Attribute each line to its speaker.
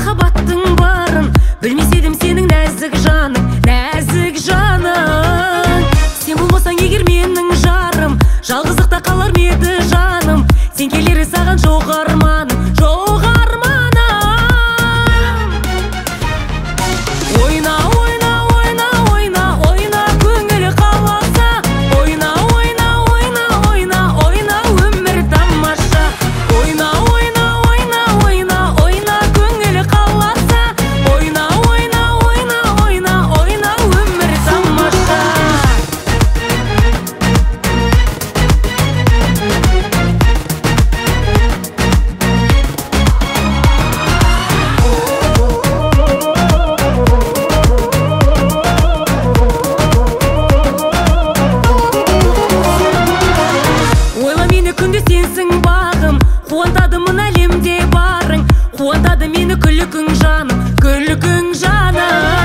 Speaker 1: махаббаттың барын, білмес едім сенің нәзік жаның. Сен болмасаң егер менің жарым, жалғыздықта қалар ма еді жаным. Сен келері саған жоқ арманым, жоқ арманым. Ойна, ойна, ойна, ойна, ойна, көңіл қаласа. Ойна, ойна, ойна, ойна, ойна, өмір тамаша. Ойна, ойна, ойна, ойна, ойна, көңіл қаласа. Ойна, ойна, ойна, ойна, ойна, өмір тамаша. Ойла мені күнде сенсің бағым, қуантады мына әлемде барың. Қуантады мені күлкің жаным, күлкің жаным.